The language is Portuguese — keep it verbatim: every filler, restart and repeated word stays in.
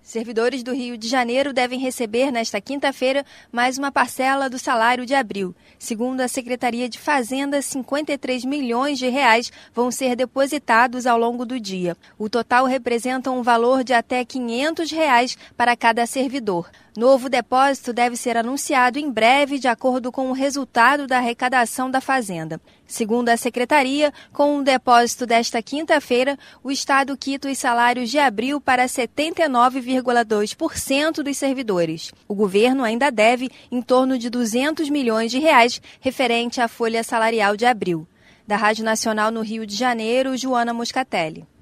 Servidores do Rio de Janeiro devem receber, nesta quinta-feira, mais uma parcela do salário de abril. Segundo a Secretaria de Fazenda, cinquenta e três milhões de reais vão ser depositados ao longo do dia. O total representa um valor de até quinhentos reais para cada servidor. Novo depósito deve ser anunciado em breve, de acordo com o resultado da arrecadação da Fazenda. Segundo a Secretaria, com o depósito desta quinta-feira, o Estado quita os salários de abril para setenta e nove vírgula dois por cento dos servidores. O governo ainda deve em torno de duzentos milhões de reais referente à folha salarial de abril. Da Rádio Nacional no Rio de Janeiro, Joana Moscatelli.